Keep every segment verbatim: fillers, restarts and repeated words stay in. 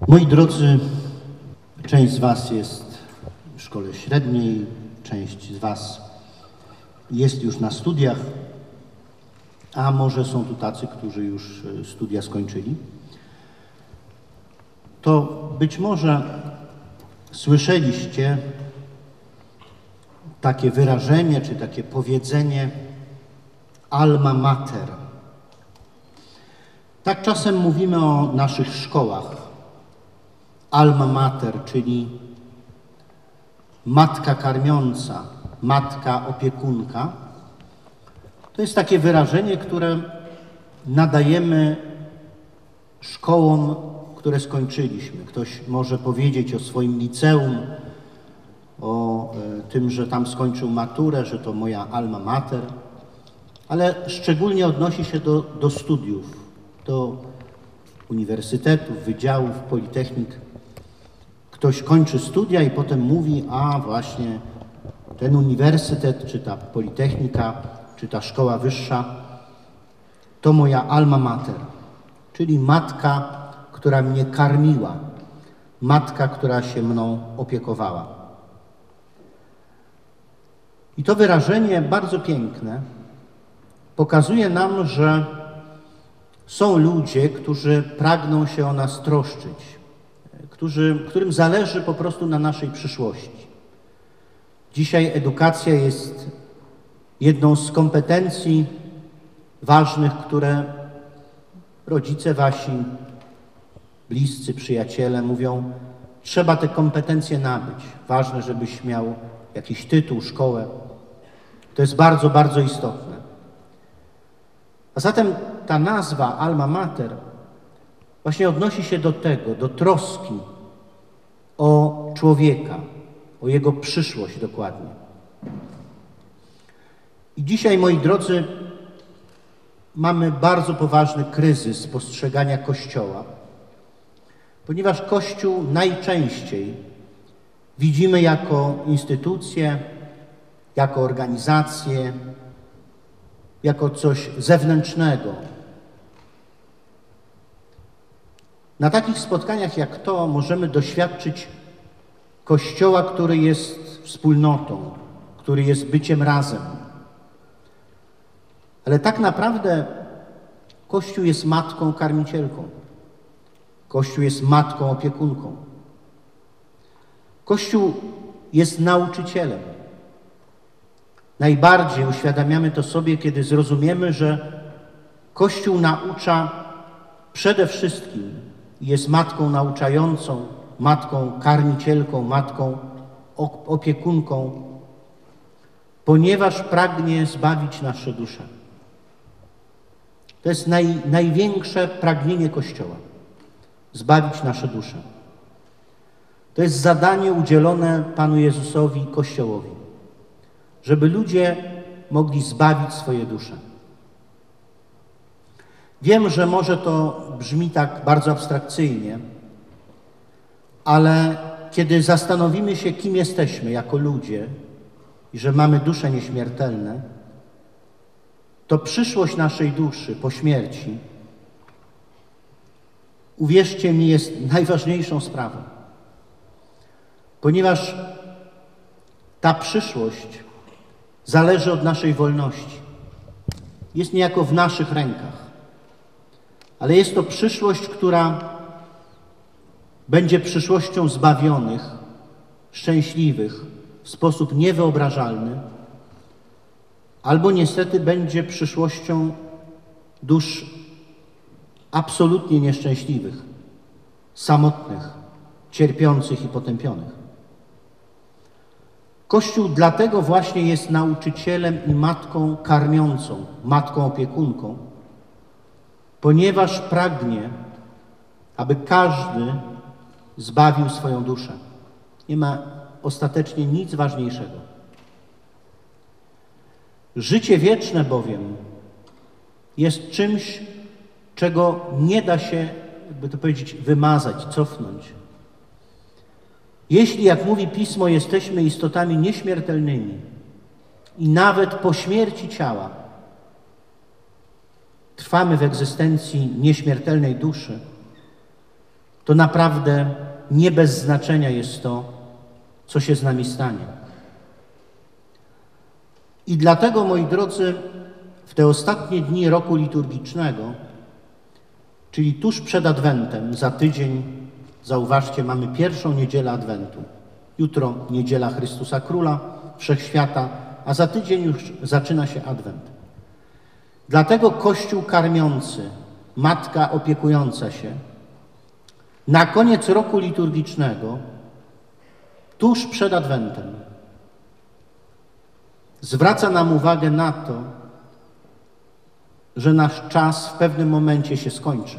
Moi drodzy, część z Was jest w szkole średniej, część z Was jest już na studiach, a może są tu tacy, którzy już studia skończyli. To być może słyszeliście takie wyrażenie, czy takie powiedzenie alma mater. Tak czasem mówimy o naszych szkołach. Alma mater, czyli matka karmiąca, matka opiekunka. To jest takie wyrażenie, które nadajemy szkołom, które skończyliśmy. Ktoś może powiedzieć o swoim liceum, o tym, że tam skończył maturę, że to moja alma mater, ale szczególnie odnosi się do, do studiów, do uniwersytetów, wydziałów, politechnik. Ktoś kończy studia i potem mówi, a właśnie ten uniwersytet, czy ta politechnika, czy ta szkoła wyższa, to moja alma mater, czyli matka, która mnie karmiła, matka, która się mną opiekowała. I to wyrażenie bardzo piękne pokazuje nam, że są ludzie, którzy pragną się o nas troszczyć, którzy, którym zależy po prostu na naszej przyszłości. Dzisiaj edukacja jest jedną z kompetencji ważnych, które rodzice wasi, bliscy, przyjaciele mówią, trzeba te kompetencje nabyć. Ważne, żebyś miał jakiś tytuł, szkołę. To jest bardzo, bardzo istotne. A zatem ta nazwa alma mater właśnie odnosi się do tego, do troski o człowieka, o jego przyszłość dokładnie. I dzisiaj, moi drodzy, mamy bardzo poważny kryzys postrzegania Kościoła, ponieważ Kościół najczęściej widzimy jako instytucję, jako organizację, jako coś zewnętrznego. Na takich spotkaniach jak to możemy doświadczyć Kościoła, który jest wspólnotą, który jest byciem razem. Ale tak naprawdę Kościół jest matką karmicielką. Kościół jest matką opiekunką. Kościół jest nauczycielem. Najbardziej uświadamiamy to sobie, kiedy zrozumiemy, że Kościół naucza przede wszystkim, jest matką nauczającą, matką karmicielką, matką opiekunką, ponieważ pragnie zbawić nasze dusze. To jest naj, największe pragnienie Kościoła. Zbawić nasze dusze. To jest zadanie udzielone Panu Jezusowi i Kościołowi, żeby ludzie mogli zbawić swoje dusze. Wiem, że może to brzmi tak bardzo abstrakcyjnie, ale kiedy zastanowimy się, kim jesteśmy jako ludzie i że mamy dusze nieśmiertelne, to przyszłość naszej duszy po śmierci, uwierzcie mi, jest najważniejszą sprawą. Ponieważ ta przyszłość zależy od naszej wolności. Jest niejako w naszych rękach. Ale jest to przyszłość, która będzie przyszłością zbawionych, szczęśliwych w sposób niewyobrażalny, albo niestety będzie przyszłością dusz absolutnie nieszczęśliwych, samotnych, cierpiących i potępionych. Kościół dlatego właśnie jest nauczycielem i matką karmiącą, matką opiekunką, ponieważ pragnie, aby każdy zbawił swoją duszę. Nie ma ostatecznie nic ważniejszego. Życie wieczne bowiem jest czymś, czego nie da się, jakby to powiedzieć, wymazać, cofnąć. Jeśli, jak mówi Pismo, jesteśmy istotami nieśmiertelnymi i nawet po śmierci ciała trwamy w egzystencji nieśmiertelnej duszy, to naprawdę nie bez znaczenia jest to, co się z nami stanie. I dlatego, moi drodzy, w te ostatnie dni roku liturgicznego, czyli tuż przed Adwentem, za tydzień, zauważcie, mamy pierwszą niedzielę Adwentu. Jutro niedziela Chrystusa Króla Wszechświata, a za tydzień już zaczyna się Adwent. Dlatego Kościół karmiący, matka opiekująca się, na koniec roku liturgicznego, tuż przed Adwentem, zwraca nam uwagę na to, że nasz czas w pewnym momencie się skończy.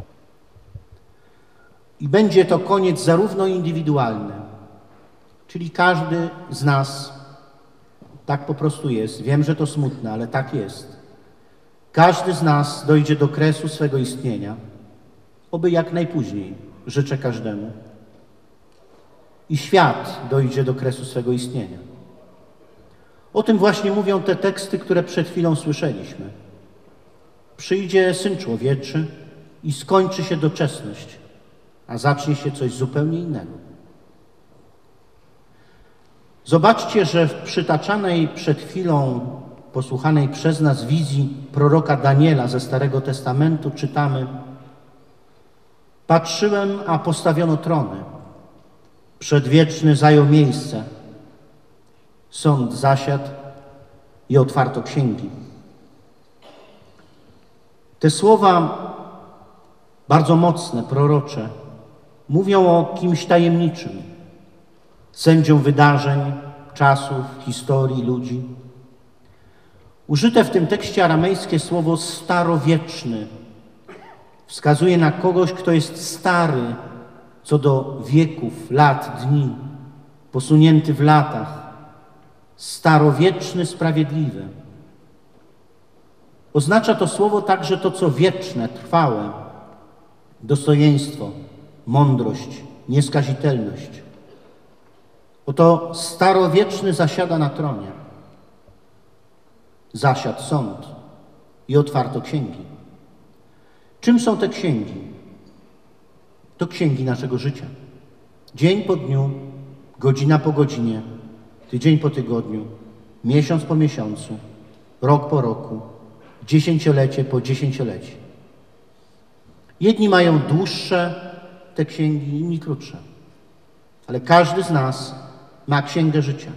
I będzie to koniec zarówno indywidualny, czyli każdy z nas, tak po prostu jest, wiem, że to smutne, ale tak jest. Każdy z nas dojdzie do kresu swego istnienia, oby jak najpóźniej, życzę każdemu. I świat dojdzie do kresu swego istnienia. O tym właśnie mówią te teksty, które przed chwilą słyszeliśmy. Przyjdzie Syn Człowieczy i skończy się doczesność, a zacznie się coś zupełnie innego. Zobaczcie, że w przytaczanej przed chwilą, posłuchanej przez nas wizji proroka Daniela ze Starego Testamentu czytamy: patrzyłem, a postawiono trony, przedwieczny zajął miejsce, sąd zasiadł i otwarto księgi. Te słowa, bardzo mocne, prorocze, mówią o kimś tajemniczym, sędzią wydarzeń, czasów, historii, ludzi. Użyte w tym tekście aramejskie słowo starowieczny wskazuje na kogoś, kto jest stary co do wieków, lat, dni, posunięty w latach, starowieczny, sprawiedliwy. Oznacza to słowo także to, co wieczne, trwałe, dostojeństwo, mądrość, nieskazitelność. Oto starowieczny zasiada na tronie. Zasiadł sąd i otwarto księgi. Czym są te księgi? To księgi naszego życia. Dzień po dniu, godzina po godzinie, tydzień po tygodniu, miesiąc po miesiącu, rok po roku, dziesięciolecie po dziesięciolecie. Jedni mają dłuższe te księgi, inni krótsze. Ale każdy z nas ma księgę życia.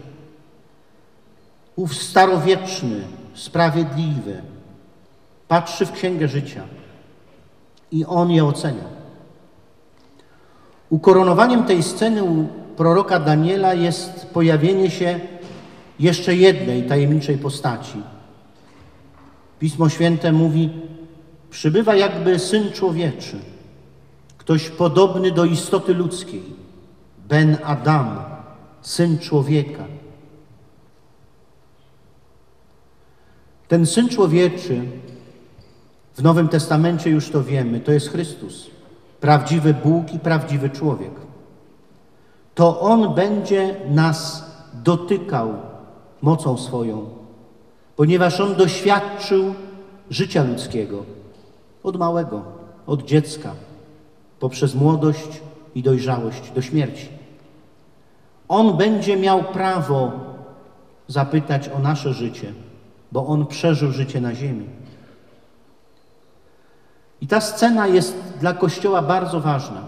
Ów starowieczny, sprawiedliwy patrzy w księgę życia i on je ocenia. Ukoronowaniem tej sceny u proroka Daniela jest pojawienie się jeszcze jednej tajemniczej postaci. Pismo Święte mówi: przybywa jakby Syn Człowieczy, ktoś podobny do istoty ludzkiej, Ben Adam, Syn Człowieka. Ten Syn Człowieczy, w Nowym Testamencie już to wiemy, to jest Chrystus, prawdziwy Bóg i prawdziwy człowiek. To On będzie nas dotykał mocą swoją, ponieważ On doświadczył życia ludzkiego od małego, od dziecka, poprzez młodość i dojrzałość do śmierci. On będzie miał prawo zapytać o nasze życie, bo On przeżył życie na ziemi. I ta scena jest dla Kościoła bardzo ważna.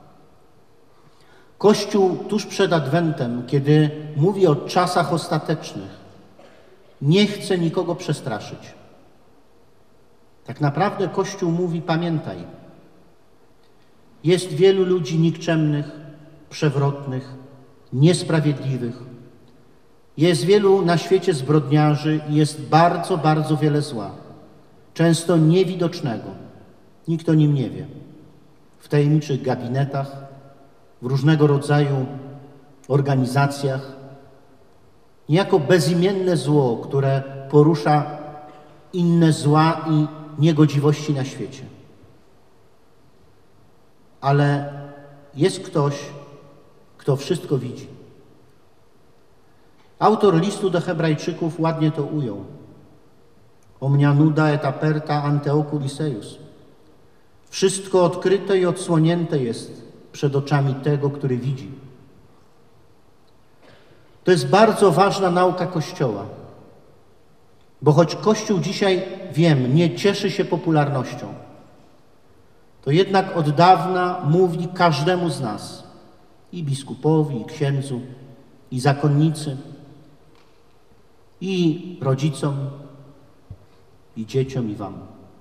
Kościół tuż przed Adwentem, kiedy mówi o czasach ostatecznych, nie chce nikogo przestraszyć. Tak naprawdę Kościół mówi: pamiętaj, jest wielu ludzi nikczemnych, przewrotnych, niesprawiedliwych. Jest wielu na świecie zbrodniarzy i jest bardzo, bardzo wiele zła, często niewidocznego. Nikt o nim nie wie. W tajemniczych gabinetach, w różnego rodzaju organizacjach, niejako bezimienne zło, które porusza inne zła i niegodziwości na świecie. Ale jest ktoś, kto wszystko widzi. Autor listu do Hebrajczyków ładnie to ujął. Omnia nuda et aperta ante oculis eius. Wszystko odkryte i odsłonięte jest przed oczami tego, który widzi. To jest bardzo ważna nauka Kościoła, bo choć Kościół dzisiaj, wiem, nie cieszy się popularnością, to jednak od dawna mówi każdemu z nas, i biskupowi, i księdzu, i zakonnicy, i rodzicom, i dzieciom, i wam.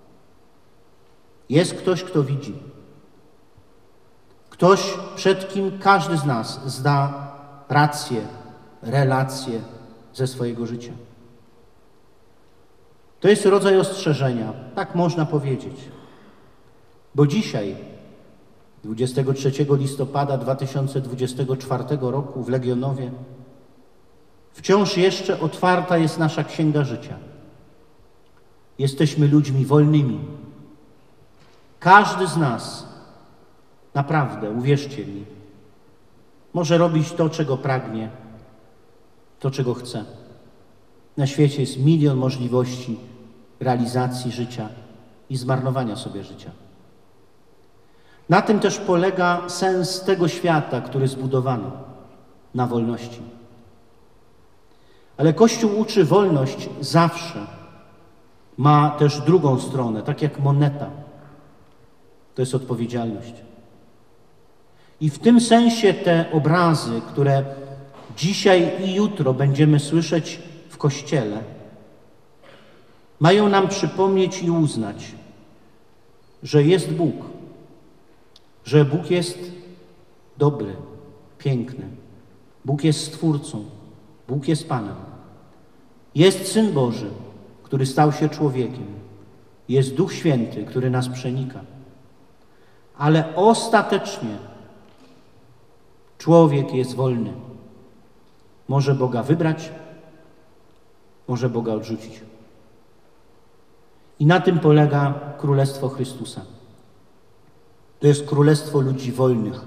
Jest ktoś, kto widzi. Ktoś, przed kim każdy z nas zda rację, relacje ze swojego życia. To jest rodzaj ostrzeżenia, tak można powiedzieć. Bo dzisiaj, dwudziestego trzeciego listopada dwa tysiące dwudziestego czwartego roku w Legionowie, wciąż jeszcze otwarta jest nasza Księga Życia. Jesteśmy ludźmi wolnymi. Każdy z nas, naprawdę, uwierzcie mi, może robić to, czego pragnie, to, czego chce. Na świecie jest milion możliwości realizacji życia i zmarnowania sobie życia. Na tym też polega sens tego świata, który zbudowano, na wolności. Ale Kościół uczy, wolność zawsze ma też drugą stronę, tak jak moneta. To jest odpowiedzialność. I w tym sensie te obrazy, które dzisiaj i jutro będziemy słyszeć w Kościele, mają nam przypomnieć i uznać, że jest Bóg, że Bóg jest dobry, piękny, Bóg jest Stwórcą, Bóg jest Panem. Jest Syn Boży, który stał się człowiekiem. Jest Duch Święty, który nas przenika. Ale ostatecznie człowiek jest wolny. Może Boga wybrać, może Boga odrzucić. I na tym polega Królestwo Chrystusa. To jest królestwo ludzi wolnych.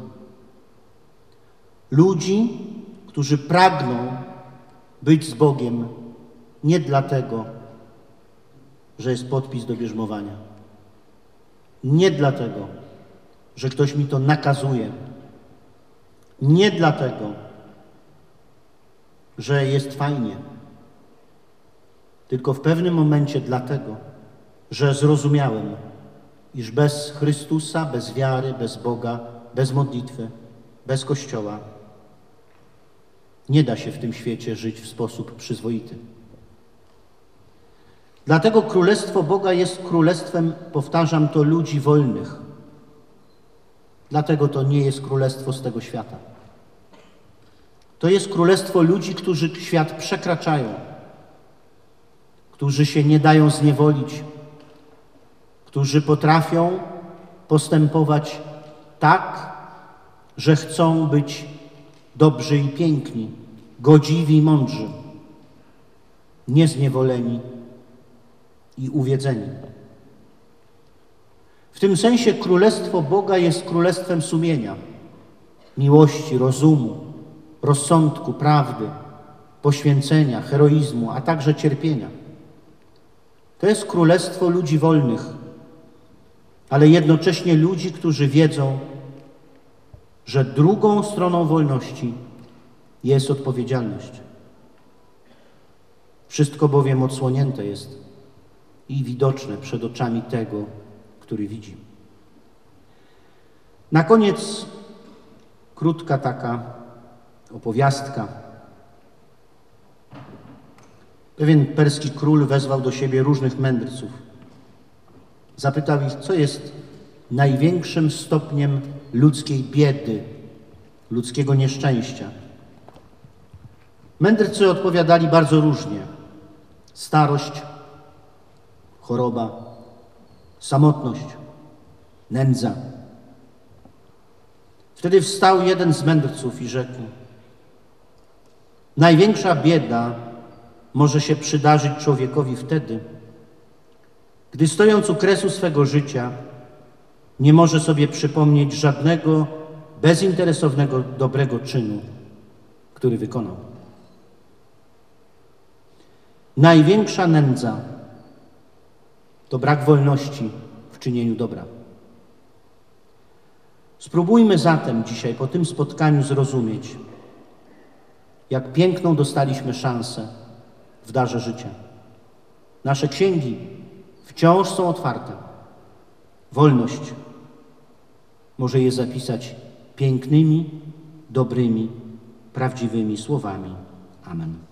Ludzi, którzy pragną być z Bogiem nie dlatego, że jest podpis do bierzmowania. Nie dlatego, że ktoś mi to nakazuje. Nie dlatego, że jest fajnie. Tylko w pewnym momencie dlatego, że zrozumiałem, iż bez Chrystusa, bez wiary, bez Boga, bez modlitwy, bez Kościoła nie da się w tym świecie żyć w sposób przyzwoity. Dlatego Królestwo Boga jest królestwem, powtarzam to, ludzi wolnych. Dlatego to nie jest królestwo z tego świata. To jest królestwo ludzi, którzy świat przekraczają, którzy się nie dają zniewolić, którzy potrafią postępować tak, że chcą być dobrzy i piękni, godziwi i mądrzy, niezniewoleni i uwiedzeni. W tym sensie Królestwo Boga jest królestwem sumienia, miłości, rozumu, rozsądku, prawdy, poświęcenia, heroizmu, a także cierpienia. To jest królestwo ludzi wolnych, ale jednocześnie ludzi, którzy wiedzą, że drugą stroną wolności jest odpowiedzialność. Wszystko bowiem odsłonięte jest i widoczne przed oczami tego, który widzi. Na koniec krótka taka opowiastka. Pewien perski król wezwał do siebie różnych mędrców. Zapytał ich, co jest największym stopniem ludzkiej biedy, ludzkiego nieszczęścia. Mędrcy odpowiadali bardzo różnie. Starość, choroba, samotność, nędza. Wtedy wstał jeden z mędrców i rzekł: największa bieda może się przydarzyć człowiekowi wtedy, gdy stojąc u kresu swego życia nie może sobie przypomnieć żadnego bezinteresownego dobrego czynu, który wykonał. Największa nędza to brak wolności w czynieniu dobra. Spróbujmy zatem dzisiaj po tym spotkaniu zrozumieć, jak piękną dostaliśmy szansę w darze życia. Nasze księgi wciąż są otwarte. Wolność może je zapisać pięknymi, dobrymi, prawdziwymi słowami. Amen.